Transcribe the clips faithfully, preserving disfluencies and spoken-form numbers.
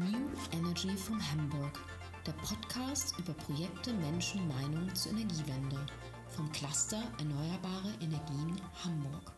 New Energy from Hamburg, der Podcast über Projekte, Menschen, Meinung zur Energiewende vom Cluster Erneuerbare Energien Hamburg.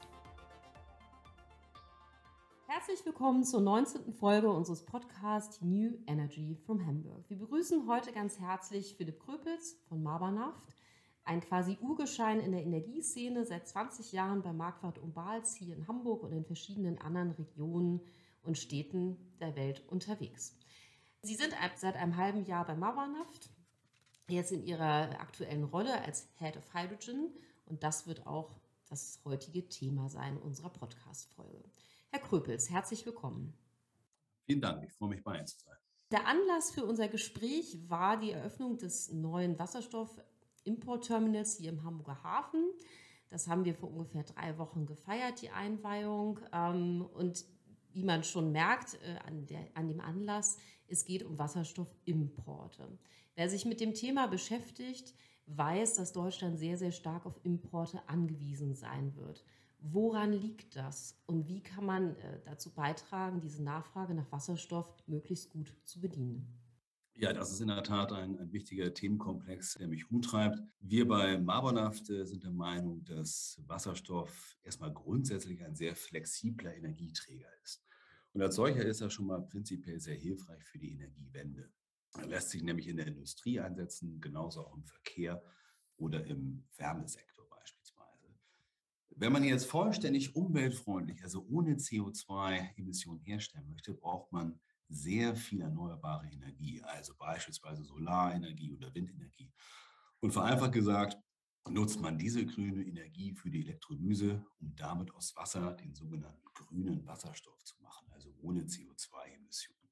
Herzlich willkommen zur neunzehnten Folge unseres Podcasts New Energy from Hamburg. Wir begrüßen heute ganz herzlich Philipp Kröpels von Mabanaft, ein quasi Urgestein in der Energieszene, seit zwanzig Jahren bei Marquardt und Bahls hier in Hamburg und in verschiedenen anderen Regionen und Städten der Welt unterwegs. Sie sind seit einem halben Jahr bei Mabanaft, jetzt in ihrer aktuellen Rolle als Head of Hydrogen, und das wird auch das heutige Thema sein unserer Podcast-Folge. Herr Kröpels, herzlich willkommen. Vielen Dank, ich freue mich, bei Ihnen zu sein. Der Anlass für unser Gespräch war die Eröffnung des neuen Wasserstoff-Import-Terminals hier im Hamburger Hafen. Das haben wir vor ungefähr drei Wochen gefeiert, die Einweihung. Und wie man schon merkt äh, an, der, an dem Anlass, es geht um Wasserstoffimporte. Wer sich mit dem Thema beschäftigt, weiß, dass Deutschland sehr, sehr stark auf Importe angewiesen sein wird. Woran liegt das und wie kann man äh, dazu beitragen, diese Nachfrage nach Wasserstoff möglichst gut zu bedienen? Ja, das ist in der Tat ein, ein wichtiger Themenkomplex, der mich umtreibt. Wir bei Mabanaft äh, sind der Meinung, dass Wasserstoff erstmal grundsätzlich ein sehr flexibler Energieträger ist. Und als solcher ist er schon mal prinzipiell sehr hilfreich für die Energiewende. Er lässt sich nämlich in der Industrie einsetzen, genauso auch im Verkehr oder im Wärmesektor beispielsweise. Wenn man jetzt vollständig umweltfreundlich, also ohne C O zwei Emissionen herstellen möchte, braucht man sehr viel erneuerbare Energie, also beispielsweise Solarenergie oder Windenergie. Und vereinfacht gesagt, nutzt man diese grüne Energie für die Elektrolyse, um damit aus Wasser den sogenannten grünen Wasserstoff zu machen, also ohne C O zwei Emissionen.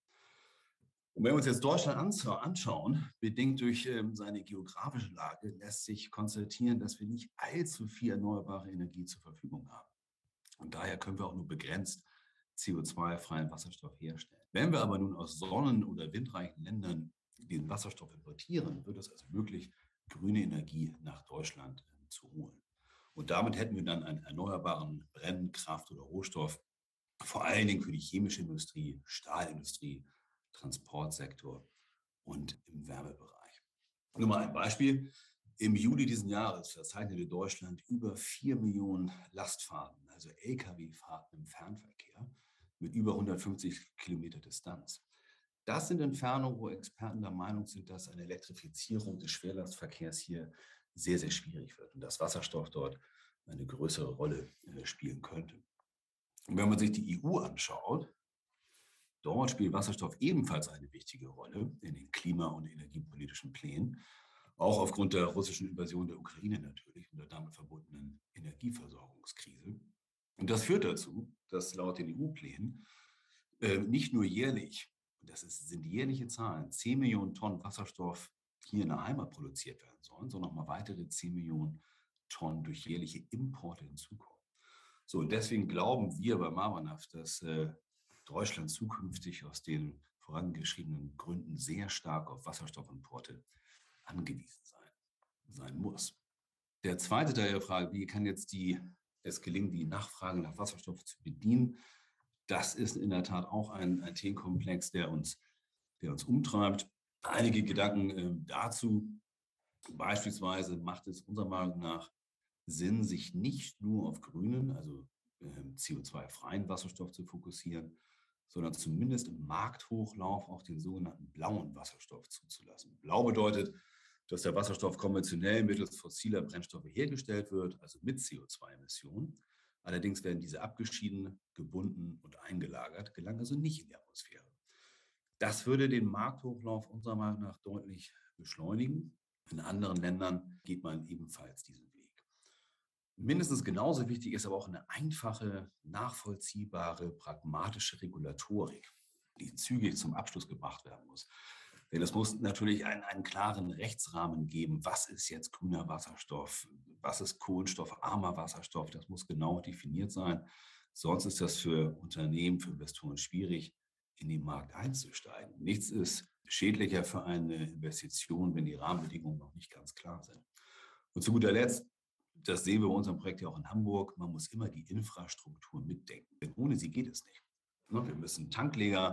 Und wenn wir uns jetzt Deutschland anschauen, bedingt durch ähm, seine geografische Lage, lässt sich konstatieren, dass wir nicht allzu viel erneuerbare Energie zur Verfügung haben. Und daher können wir auch nur begrenzt C O zwei freien Wasserstoff herstellen. Wenn wir aber nun aus sonnen- oder windreichen Ländern den Wasserstoff importieren, wird es also möglich, grüne Energie nach Deutschland äh, zu holen. Und damit hätten wir dann einen erneuerbaren Brenn-, Kraft- oder Rohstoff, vor allen Dingen für die chemische Industrie, Stahlindustrie, Transportsektor und im Wärmebereich. Nur mal ein Beispiel. Im Juli diesen Jahres verzeichnete Deutschland über vier Millionen Lastfahrten, also L K W-Fahrten im Fernverkehr mit über hundertfünfzig Kilometer Distanz. Das sind Entfernungen, wo Experten der Meinung sind, dass eine Elektrifizierung des Schwerlastverkehrs hier sehr, sehr schwierig wird und dass Wasserstoff dort eine größere Rolle spielen könnte. Und wenn man sich die E U anschaut, dort spielt Wasserstoff ebenfalls eine wichtige Rolle in den klima- und energiepolitischen Plänen, auch aufgrund der russischen Invasion der Ukraine natürlich und der damit verbundenen Energieversorgungskrise. Und das führt dazu, dass laut den E U-Plänen äh, nicht nur jährlich, und das ist, sind jährliche Zahlen, zehn Millionen Tonnen Wasserstoff hier in der Heimat produziert werden sollen, sondern nochmal weitere zehn Millionen Tonnen durch jährliche Importe hinzukommen. So, und deswegen glauben wir bei Mabanaft, dass äh, Deutschland zukünftig aus den vorangeschriebenen Gründen sehr stark auf Wasserstoffimporte angewiesen sein, sein muss. Der zweite Teil der Frage, wie kann jetzt die, es gelingen, die Nachfrage nach Wasserstoff zu bedienen, das ist in der Tat auch ein, ein Themenkomplex, der uns, der uns umtreibt. Einige Gedanken äh, dazu. Beispielsweise macht es unserer Meinung nach Sinn, sich nicht nur auf grünen, also äh, C O zwei freien Wasserstoff zu fokussieren, sondern zumindest im Markthochlauf auch den sogenannten blauen Wasserstoff zuzulassen. Blau bedeutet, dass der Wasserstoff konventionell mittels fossiler Brennstoffe hergestellt wird, also mit C O zwei Emissionen. Allerdings werden diese abgeschieden, gebunden und eingelagert, gelangen also nicht in die Atmosphäre. Das würde den Markthochlauf unserer Meinung nach deutlich beschleunigen. In anderen Ländern geht man ebenfalls diesen Weg. Mindestens genauso wichtig ist aber auch eine einfache, nachvollziehbare, pragmatische Regulatorik, die zügig zum Abschluss gebracht werden muss. Denn es muss natürlich einen, einen klaren Rechtsrahmen geben. Was ist jetzt grüner Wasserstoff? Was ist kohlenstoffarmer Wasserstoff? Das muss genau definiert sein. Sonst ist das für Unternehmen, für Investoren schwierig, in den Markt einzusteigen. Nichts ist schädlicher für eine Investition, wenn die Rahmenbedingungen noch nicht ganz klar sind. Und zu guter Letzt, das sehen wir bei unserem Projekt ja auch in Hamburg, man muss immer die Infrastruktur mitdenken. Denn ohne sie geht es nicht. Wir müssen Tankleger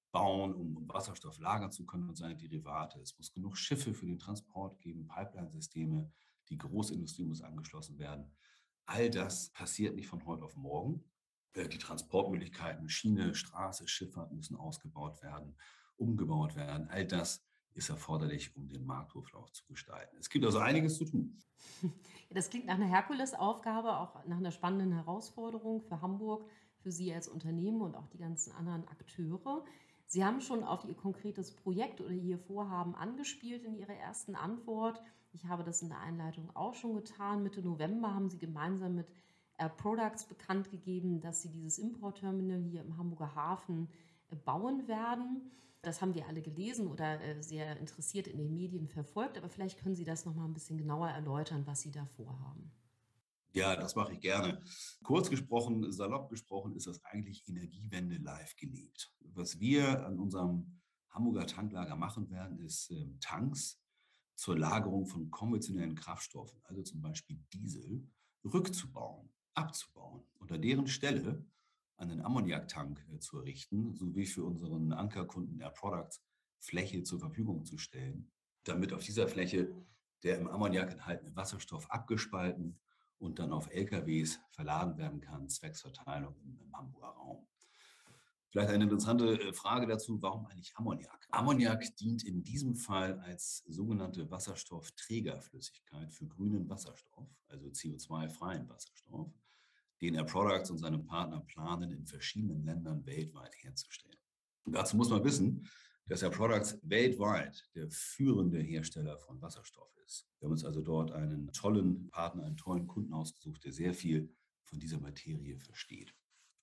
bauen, um Wasserstoff lagern zu können und seine Derivate. Es muss genug Schiffe für den Transport geben, Pipeline-Systeme, die Großindustrie muss angeschlossen werden. All das passiert nicht von heute auf morgen. Die Transportmöglichkeiten, Schiene, Straße, Schifffahrt müssen ausgebaut werden, umgebaut werden. All das ist erforderlich, um den Markthochlauf zu gestalten. Es gibt also einiges zu tun. Das klingt nach einer Herkulesaufgabe, auch nach einer spannenden Herausforderung für Hamburg, für Sie als Unternehmen und auch die ganzen anderen Akteure. Sie haben schon auf Ihr konkretes Projekt oder Ihr Vorhaben angespielt in Ihrer ersten Antwort. Ich habe das in der Einleitung auch schon getan. Mitte November haben Sie gemeinsam mit Air Products bekannt gegeben, dass Sie dieses Importterminal hier im Hamburger Hafen bauen werden. Das haben wir alle gelesen oder sehr interessiert in den Medien verfolgt. Aber vielleicht können Sie das noch mal ein bisschen genauer erläutern, was Sie da vorhaben. Ja, das mache ich gerne. Kurz gesprochen, salopp gesprochen, ist das eigentlich Energiewende live gelebt. Was wir an unserem Hamburger Tanklager machen werden, ist äh, Tanks zur Lagerung von konventionellen Kraftstoffen, also zum Beispiel Diesel, rückzubauen, abzubauen, unter deren Stelle einen Ammoniaktank äh, zu errichten, sowie für unseren Ankerkunden Air Products Fläche zur Verfügung zu stellen, damit auf dieser Fläche der im Ammoniak enthaltene Wasserstoff abgespalten und dann auf L K Ws verladen werden kann, zwecks Verteilung im, im Hamburger Raum. Vielleicht eine interessante Frage dazu, warum eigentlich Ammoniak? Ammoniak dient in diesem Fall als sogenannte Wasserstoffträgerflüssigkeit für grünen Wasserstoff, also C O zwei freien Wasserstoff, den Air Products und seine Partner planen, in verschiedenen Ländern weltweit herzustellen. Und dazu muss man wissen, dass Air Products weltweit der führende Hersteller von Wasserstoff ist. Wir haben uns also dort einen tollen Partner, einen tollen Kunden ausgesucht, der sehr viel von dieser Materie versteht.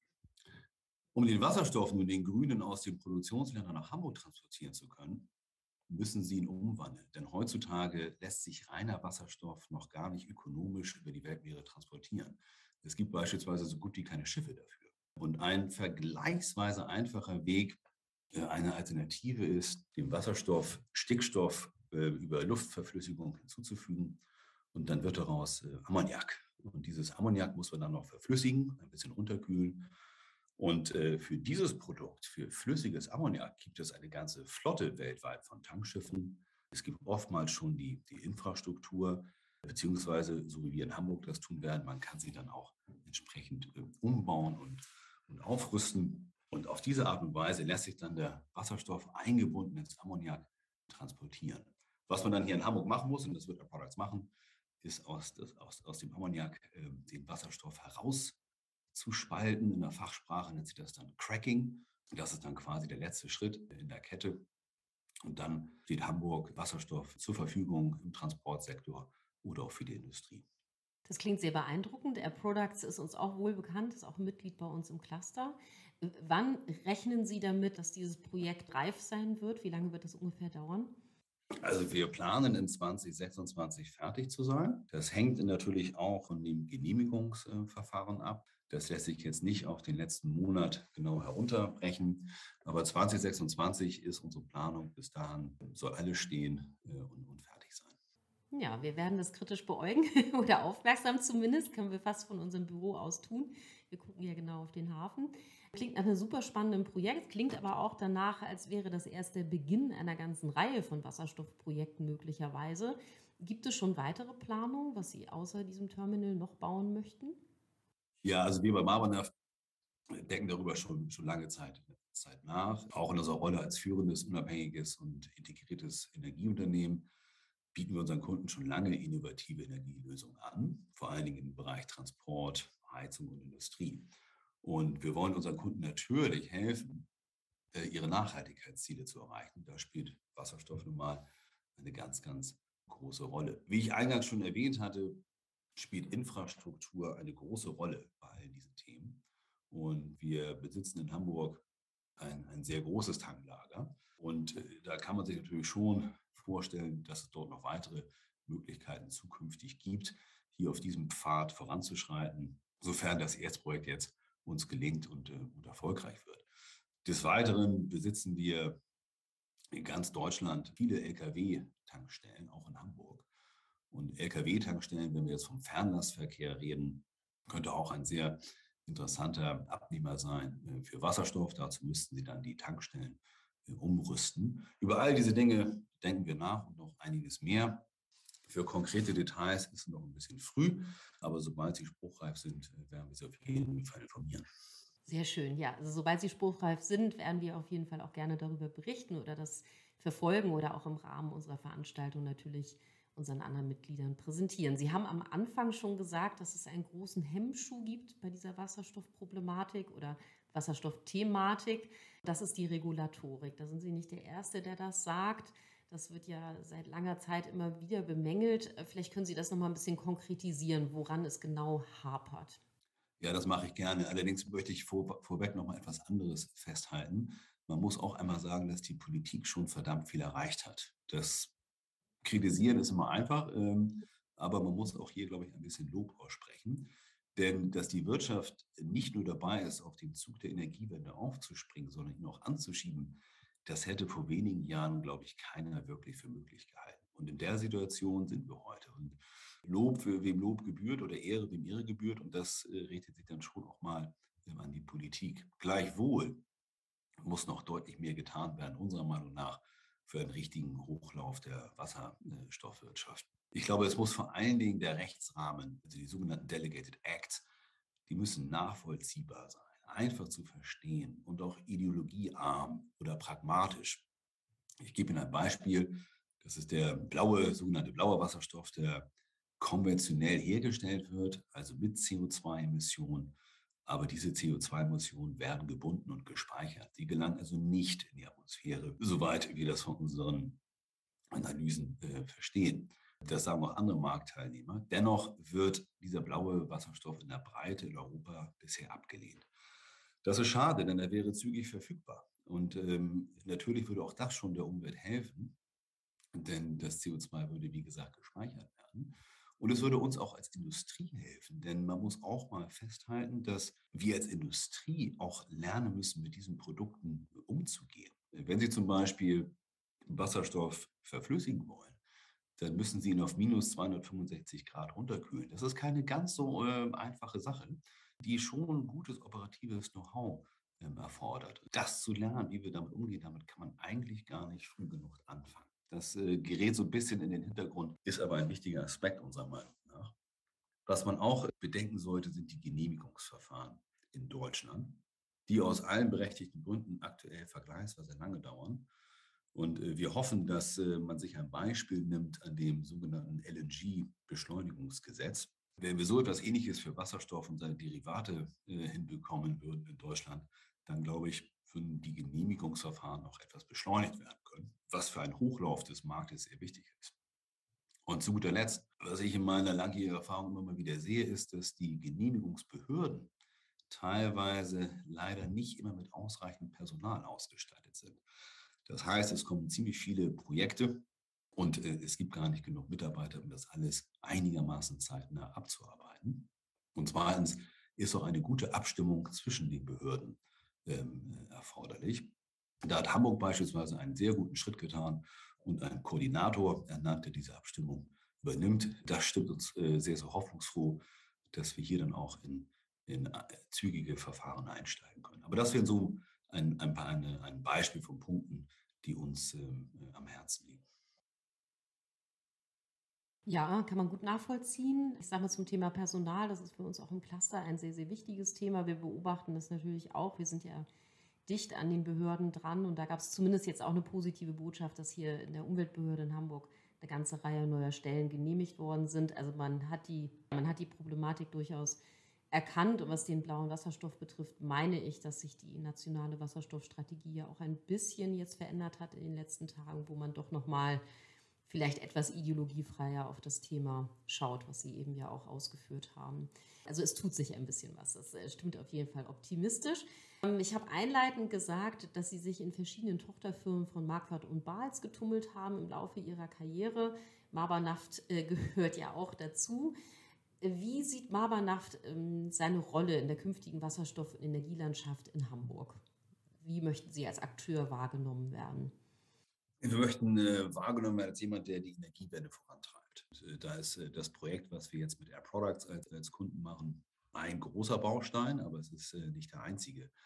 Um den Wasserstoff nun den Grünen aus den Produktionsländern nach Hamburg transportieren zu können, müssen sie ihn umwandeln. Denn heutzutage lässt sich reiner Wasserstoff noch gar nicht ökonomisch über die Weltmeere transportieren. Es gibt beispielsweise so gut wie keine Schiffe dafür. Und ein vergleichsweise einfacher Weg, eine Alternative ist, dem Wasserstoff Stickstoff äh, über Luftverflüssigung hinzuzufügen und dann wird daraus äh, Ammoniak. Und dieses Ammoniak muss man dann noch verflüssigen, ein bisschen runterkühlen. Und äh, für dieses Produkt, für flüssiges Ammoniak, gibt es eine ganze Flotte weltweit von Tankschiffen. Es gibt oftmals schon die, die Infrastruktur, beziehungsweise so wie wir in Hamburg das tun werden, man kann sie dann auch entsprechend äh, umbauen und, und aufrüsten. Und auf diese Art und Weise lässt sich dann der Wasserstoff eingebunden ins Ammoniak transportieren. Was man dann hier in Hamburg machen muss, und das wird Air Products machen, ist aus, das, aus, aus dem Ammoniak äh, den Wasserstoff herauszuspalten. In der Fachsprache nennt sich das dann Cracking. Das ist dann quasi der letzte Schritt in der Kette. Und dann steht Hamburg Wasserstoff zur Verfügung im Transportsektor oder auch für die Industrie. Das klingt sehr beeindruckend. Air Products ist uns auch wohl bekannt, ist auch Mitglied bei uns im Cluster. Wann rechnen Sie damit, dass dieses Projekt reif sein wird? Wie lange wird das ungefähr dauern? Also wir planen in zwanzig sechsundzwanzig fertig zu sein. Das hängt natürlich auch von dem Genehmigungsverfahren ab. Das lässt sich jetzt nicht auf den letzten Monat genau herunterbrechen. Aber zwanzig sechsundzwanzig ist unsere Planung. Bis dahin soll alles stehen und, und fertig sein. Ja, wir werden das kritisch beäugen oder aufmerksam zumindest, können wir fast von unserem Büro aus tun. Wir gucken ja genau auf den Hafen. Klingt nach einem super spannenden Projekt, klingt aber auch danach, als wäre das erst der Beginn einer ganzen Reihe von Wasserstoffprojekten möglicherweise. Gibt es schon weitere Planungen, was Sie außer diesem Terminal noch bauen möchten? Ja, also wir bei Marbanaft denken darüber schon, schon lange Zeit, Zeit nach. Auch in unserer Rolle als führendes, unabhängiges und integriertes Energieunternehmen bieten wir unseren Kunden schon lange innovative Energielösungen an, vor allen Dingen im Bereich Transport, Heizung und Industrie. Und wir wollen unseren Kunden natürlich helfen, ihre Nachhaltigkeitsziele zu erreichen. Da spielt Wasserstoff nun mal eine ganz, ganz große Rolle. Wie ich eingangs schon erwähnt hatte, spielt Infrastruktur eine große Rolle bei all diesen Themen. Und wir besitzen in Hamburg ein, ein sehr großes Tanklager. Und äh, da kann man sich natürlich schon vorstellen, dass es dort noch weitere Möglichkeiten zukünftig gibt, hier auf diesem Pfad voranzuschreiten, sofern das Erstprojekt jetzt uns gelingt und, äh, und erfolgreich wird. Des Weiteren besitzen wir in ganz Deutschland viele L K W-Tankstellen, auch in Hamburg. Und L K W-Tankstellen, wenn wir jetzt vom Fernlastverkehr reden, könnte auch ein sehr interessanter Abnehmer sein für Wasserstoff. Dazu müssten Sie dann die Tankstellen umrüsten. Über all diese Dinge denken wir nach und noch einiges mehr. Für konkrete Details ist es noch ein bisschen früh, aber sobald sie spruchreif sind, werden wir Sie auf jeden Fall informieren. Sehr schön, ja. Also sobald Sie spruchreif sind, werden wir auf jeden Fall auch gerne darüber berichten oder das verfolgen oder auch im Rahmen unserer Veranstaltung natürlich unseren anderen Mitgliedern präsentieren. Sie haben am Anfang schon gesagt, dass es einen großen Hemmschuh gibt bei dieser Wasserstoffproblematik oder Wasserstoffthematik. Das ist die Regulatorik. Da sind Sie nicht der Erste, der das sagt. Das wird ja seit langer Zeit immer wieder bemängelt. Vielleicht können Sie das noch mal ein bisschen konkretisieren, woran es genau hapert. Ja, das mache ich gerne. Allerdings möchte ich vor, vorweg noch mal etwas anderes festhalten. Man muss auch einmal sagen, dass die Politik schon verdammt viel erreicht hat. Das Kritisieren ist immer einfach, ähm, aber man muss auch hier, glaube ich, ein bisschen Lob aussprechen. Denn dass die Wirtschaft nicht nur dabei ist, auf den Zug der Energiewende aufzuspringen, sondern ihn auch anzuschieben, das hätte vor wenigen Jahren, glaube ich, keiner wirklich für möglich gehalten. Und in der Situation sind wir heute. Und Lob, für wem Lob gebührt oder Ehre, wem Ehre gebührt. Und das äh, richtet sich dann schon auch mal ähm, an die Politik. Gleichwohl muss noch deutlich mehr getan werden, unserer Meinung nach, für einen richtigen Hochlauf der Wasserstoffwirtschaft. Ich glaube, es muss vor allen Dingen der Rechtsrahmen, also die sogenannten Delegated Acts, die müssen nachvollziehbar sein, einfach zu verstehen und auch ideologiearm oder pragmatisch. Ich gebe Ihnen ein Beispiel. Das ist der blaue, sogenannte blaue Wasserstoff, der konventionell hergestellt wird, also mit C O zwei Emissionen. Aber diese C O zwei Emissionen werden gebunden und gespeichert. Sie gelangen also nicht in die Atmosphäre, soweit wir das von unseren Analysen äh, verstehen. Das sagen auch andere Marktteilnehmer. Dennoch wird dieser blaue Wasserstoff in der Breite in Europa bisher abgelehnt. Das ist schade, denn er wäre zügig verfügbar. Und ähm, natürlich würde auch das schon der Umwelt helfen, denn das C O zwei würde, wie gesagt, gespeichert werden. Und es würde uns auch als Industrie helfen, denn man muss auch mal festhalten, dass wir als Industrie auch lernen müssen, mit diesen Produkten umzugehen. Wenn Sie zum Beispiel Wasserstoff verflüssigen wollen, dann müssen Sie ihn auf minus zweihundertfünfundsechzig Grad runterkühlen. Das ist keine ganz so äh, einfache Sache, die schon gutes operatives Know-how ähm, erfordert. Das zu lernen, wie wir damit umgehen, damit kann man eigentlich gar nicht früh genug anfangen. Das äh, gerät so ein bisschen in den Hintergrund, ist aber ein wichtiger Aspekt unserer Meinung nach. Was man auch bedenken sollte, sind die Genehmigungsverfahren in Deutschland, die aus allen berechtigten Gründen aktuell vergleichsweise lange dauern. Und äh, wir hoffen, dass äh, man sich ein Beispiel nimmt an dem sogenannten L N G-Beschleunigungsgesetz. Wenn wir so etwas Ähnliches für Wasserstoff und seine Derivate äh, hinbekommen würden in Deutschland, dann glaube ich, würden die Genehmigungsverfahren noch etwas beschleunigt werden können, was für einen Hochlauf des Marktes sehr wichtig ist. Und zu guter Letzt, was ich in meiner langjährigen Erfahrung immer mal wieder sehe, ist, dass die Genehmigungsbehörden teilweise leider nicht immer mit ausreichend Personal ausgestattet sind. Das heißt, es kommen ziemlich viele Projekte und äh, es gibt gar nicht genug Mitarbeiter, um das alles einigermaßen zeitnah abzuarbeiten. Und zweitens ist auch eine gute Abstimmung zwischen den Behörden ähm, erforderlich. Da hat Hamburg beispielsweise einen sehr guten Schritt getan und einen Koordinator ernannt, der diese Abstimmung übernimmt. Das stimmt uns äh, sehr, sehr hoffnungsfroh, dass wir hier dann auch in, in äh, zügige Verfahren einsteigen können. Aber das wären so ein, ein, paar, eine, ein Beispiel von Punkten, die uns ähm, äh, am Herzen liegen. Ja, kann man gut nachvollziehen. Ich sage mal zum Thema Personal, das ist für uns auch im Cluster ein sehr, sehr wichtiges Thema. Wir beobachten das natürlich auch. Wir sind ja dicht an den Behörden dran und da gab es zumindest jetzt auch eine positive Botschaft, dass hier in der Umweltbehörde in Hamburg eine ganze Reihe neuer Stellen genehmigt worden sind. Also man hat die, man hat die Problematik durchaus erkannt. Und was den blauen Wasserstoff betrifft, meine ich, dass sich die nationale Wasserstoffstrategie ja auch ein bisschen jetzt verändert hat in den letzten Tagen, wo man doch nochmal vielleicht etwas ideologiefreier auf das Thema schaut, was Sie eben ja auch ausgeführt haben. Also es tut sich ein bisschen was. Das stimmt auf jeden Fall optimistisch. Ich habe einleitend gesagt, dass Sie sich in verschiedenen Tochterfirmen von Marquardt und Bahls getummelt haben im Laufe Ihrer Karriere. Mabanaft äh, gehört ja auch dazu. Wie sieht Mabanaft ähm, seine Rolle in der künftigen Wasserstoff- und Energielandschaft in Hamburg? Wie möchten Sie als Akteur wahrgenommen werden? Wir möchten äh, wahrgenommen werden als jemand, der die Energiewende vorantreibt. Und, äh, da ist äh, das Projekt, was wir jetzt mit Air Products als, als Kunden machen, ein großer Baustein, aber es ist äh, nicht der einzige.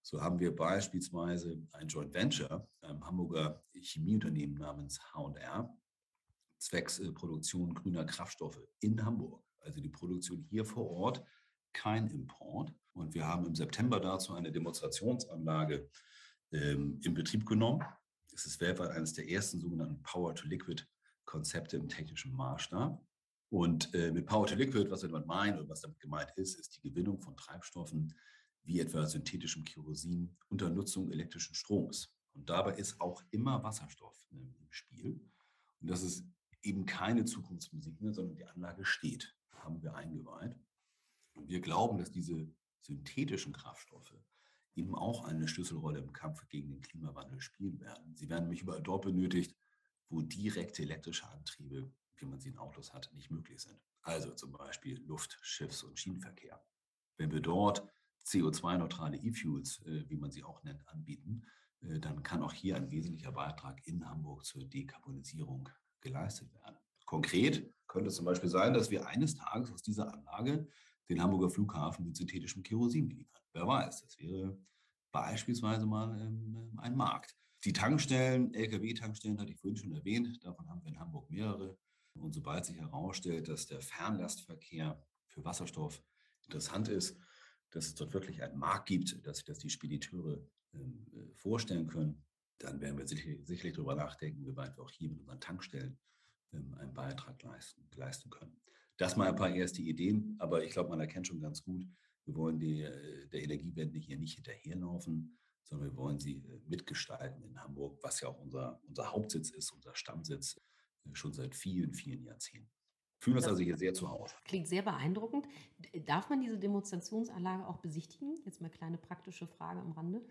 So haben wir beispielsweise ein Joint Venture, einem Hamburger Chemieunternehmen namens H und R, zwecks äh, Produktion grüner Kraftstoffe in Hamburg. Also die Produktion hier vor Ort, kein Import. Und wir haben im September dazu eine Demonstrationsanlage ähm, in Betrieb genommen. Es ist weltweit eines der ersten sogenannten Power-to-Liquid-Konzepte im technischen Maßstab. Und äh, mit Power-to-Liquid, was wir damit meinen oder was damit gemeint ist, ist die Gewinnung von Treibstoffen wie etwa synthetischem Kerosin unter Nutzung elektrischen Stroms. Und dabei ist auch immer Wasserstoff äh, im Spiel. Und das ist eben keine Zukunftsmusik mehr, sondern die Anlage steht, haben wir eingeweiht. Und wir glauben, dass diese synthetischen Kraftstoffe eben auch eine Schlüsselrolle im Kampf gegen den Klimawandel spielen werden. Sie werden nämlich überall dort benötigt, wo direkte elektrische Antriebe, wie man sie in Autos hat, nicht möglich sind. Also zum Beispiel Luft-, Schiffs- und Schienenverkehr. Wenn wir dort C O zwei neutrale E-Fuels, äh, wie man sie auch nennt, anbieten, äh, dann kann auch hier ein wesentlicher Beitrag in Hamburg zur Dekarbonisierung geleistet werden. Konkret könnte es zum Beispiel sein, dass wir eines Tages aus dieser Anlage den Hamburger Flughafen mit synthetischem Kerosin beliefern. Wer weiß, das wäre beispielsweise mal ähm, ein Markt. Die Tankstellen, L K W-Tankstellen hatte ich vorhin schon erwähnt, davon haben wir in Hamburg mehrere. Und sobald sich herausstellt, dass der Fernlastverkehr für Wasserstoff interessant ist, dass es dort wirklich einen Markt gibt, dass sich das die Spediteure ähm, vorstellen können, dann werden wir sicherlich, sicherlich darüber nachdenken, wie weit wir auch hier mit unseren Tankstellen ähm, einen Beitrag leisten, leisten können. Das mal ein paar erste Ideen, aber ich glaube, man erkennt schon ganz gut, wir wollen die, der Energiewende hier nicht hinterherlaufen, sondern wir wollen sie mitgestalten in Hamburg, was ja auch unser, unser Hauptsitz ist, unser Stammsitz, schon seit vielen, vielen Jahrzehnten. Wir fühlen uns Das also hier sehr zu Hause. Klingt sehr beeindruckend. Darf man diese Demonstrationsanlage auch besichtigen? Jetzt mal kleine praktische Frage am Rande.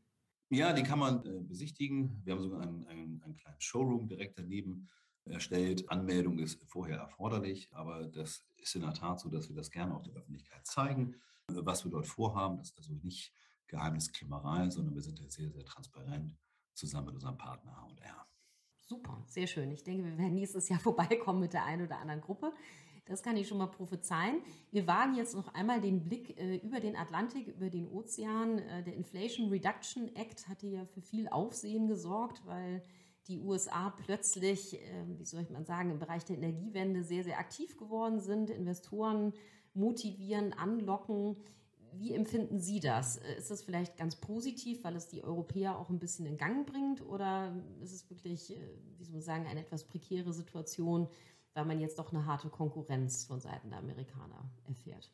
Ja, die kann man äh, besichtigen. Wir haben sogar einen, einen, einen kleinen Showroom direkt daneben erstellt. Anmeldung ist vorher erforderlich, aber das ist in der Tat so, dass wir das gerne auch der Öffentlichkeit zeigen, äh, was wir dort vorhaben. Das ist also nicht Geheimniskrämerei, sondern wir sind jetzt sehr, sehr transparent zusammen mit unserem Partner H und R. Super, sehr schön. Ich denke, wir werden nächstes Jahr vorbeikommen mit der einen oder anderen Gruppe. Das kann ich schon mal prophezeien. Wir wagen jetzt noch einmal den Blick äh, über den Atlantik, über den Ozean. Äh, der Inflation Reduction Act hatte ja für viel Aufsehen gesorgt, weil die U S A plötzlich, äh, wie soll man sagen, im Bereich der Energiewende sehr, sehr aktiv geworden sind, Investoren motivieren, anlocken. Wie empfinden Sie das? Ist das vielleicht ganz positiv, weil es die Europäer auch ein bisschen in Gang bringt? Oder ist es wirklich, wie soll man sagen, eine etwas prekäre Situation, weil man jetzt doch eine harte Konkurrenz von Seiten der Amerikaner erfährt?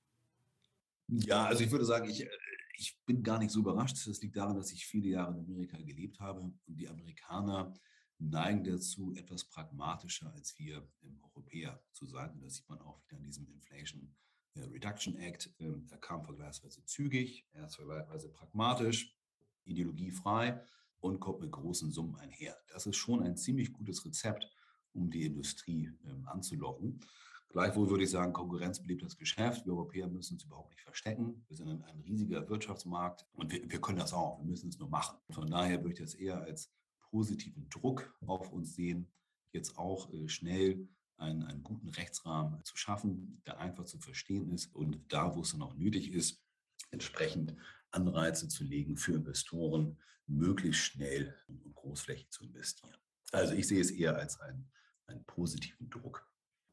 Ja, also ich würde sagen, ich, ich bin gar nicht so überrascht. Das liegt daran, dass ich viele Jahre in Amerika gelebt habe. Und die Amerikaner neigen dazu, etwas pragmatischer als wir im Europäer zu sein. Und das sieht man auch wieder in diesem Inflation Reduction Act. Er kam vergleichsweise zügig, er ist vergleichsweise pragmatisch, ideologiefrei und kommt mit großen Summen einher. Das ist schon ein ziemlich gutes Rezept, um die Industrie ähm, anzulocken. Gleichwohl würde ich sagen, Konkurrenz belebt das Geschäft. Wir Europäer müssen uns überhaupt nicht verstecken. Wir sind ein, ein riesiger Wirtschaftsmarkt und wir, wir können das auch. Wir müssen es nur machen. Von daher würde ich das eher als positiven Druck auf uns sehen, jetzt auch äh, schnell einen, einen guten Rechtsrahmen zu schaffen, der einfach zu verstehen ist und da, wo es dann auch nötig ist, entsprechend Anreize zu legen für Investoren, möglichst schnell und großflächig zu investieren. Also ich sehe es eher als einen, einen positiven Druck.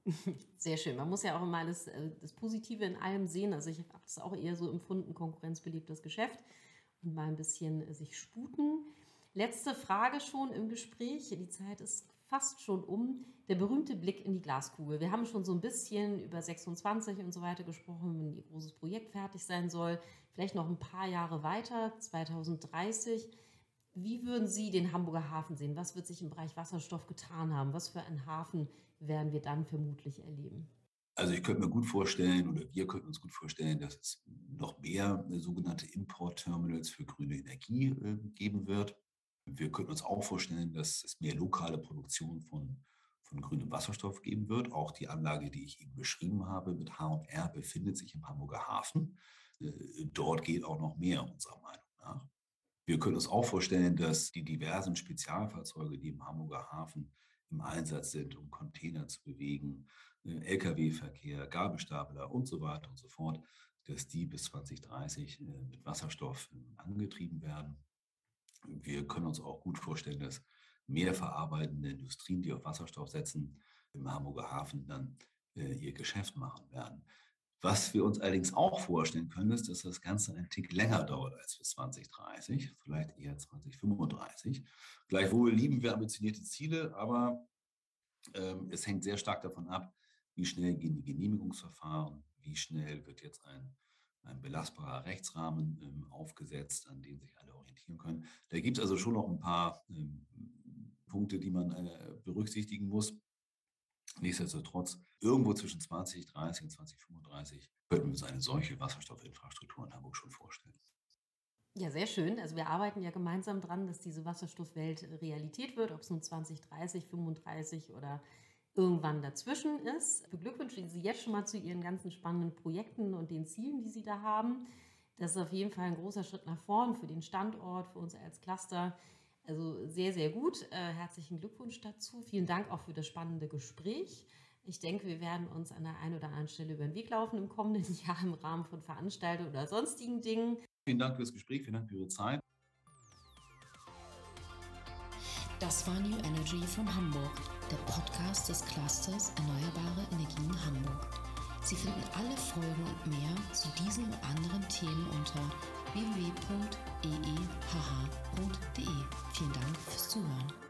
Sehr schön. Man muss ja auch immer das, das Positive in allem sehen. Also ich habe das auch eher so empfunden, konkurrenzbelebtes Geschäft und mal ein bisschen sich sputen. Letzte Frage schon im Gespräch. Die Zeit ist fast schon um. Der berühmte Blick in die Glaskugel. Wir haben schon so ein bisschen über sechsundzwanzig und so weiter gesprochen, wenn Ihr großes Projekt fertig sein soll. Vielleicht noch ein paar Jahre weiter, zweitausenddreißig. Wie würden Sie den Hamburger Hafen sehen? Was wird sich im Bereich Wasserstoff getan haben? Was für einen Hafen werden wir dann vermutlich erleben? Also ich könnte mir gut vorstellen, oder wir könnten uns gut vorstellen, dass es noch mehr sogenannte Import-Terminals für grüne Energie äh, geben wird. Wir könnten uns auch vorstellen, dass es mehr lokale Produktion von, von grünem Wasserstoff geben wird. Auch die Anlage, die ich eben beschrieben habe mit H und R, befindet sich im Hamburger Hafen. Äh, dort geht auch noch mehr, unserer Meinung nach. Wir können uns auch vorstellen, dass die diversen Spezialfahrzeuge, die im Hamburger Hafen im Einsatz sind, um Container zu bewegen, L K W-Verkehr, Gabelstapler und so weiter und so fort, dass die bis zwanzig dreißig mit Wasserstoff angetrieben werden. Wir können uns auch gut vorstellen, dass mehr verarbeitende Industrien, die auf Wasserstoff setzen, im Hamburger Hafen dann äh, ihr Geschäft machen werden. Was wir uns allerdings auch vorstellen können, ist, dass das Ganze einen Tick länger dauert als bis zwanzig dreißig, vielleicht eher zwanzig fünfunddreißig. Gleichwohl lieben wir ambitionierte Ziele, aber ähm, es hängt sehr stark davon ab, wie schnell gehen die Genehmigungsverfahren, wie schnell wird jetzt ein, ein belastbarer Rechtsrahmen ähm, aufgesetzt, an dem sich alle orientieren können. Da gibt es also schon noch ein paar ähm, Punkte, die man äh, berücksichtigen muss. Nichtsdestotrotz, irgendwo zwischen zwanzig dreißig und zwanzig fünfunddreißig könnten wir uns eine solche Wasserstoffinfrastruktur in Hamburg schon vorstellen. Ja, sehr schön. Also wir arbeiten ja gemeinsam dran, dass diese Wasserstoffwelt Realität wird, ob es nun zwanzig dreißig, fünfunddreißig oder irgendwann dazwischen ist. Ich beglückwünsche Sie jetzt schon mal zu Ihren ganzen spannenden Projekten und den Zielen, die Sie da haben. Das ist auf jeden Fall ein großer Schritt nach vorn für den Standort, für uns als Cluster. Also sehr, sehr gut. Äh, herzlichen Glückwunsch dazu. Vielen Dank auch für das spannende Gespräch. Ich denke, wir werden uns an der einen oder anderen Stelle über den Weg laufen im kommenden Jahr im Rahmen von Veranstaltungen oder sonstigen Dingen. Vielen Dank für das Gespräch, vielen Dank für Ihre Zeit. Das war New Energy from Hamburg, der Podcast des Clusters Erneuerbare Energien Hamburg. Sie finden alle Folgen und mehr zu diesen und anderen Themen unter w w w punkt e e h h punkt d e. Vielen Dank fürs Zuhören.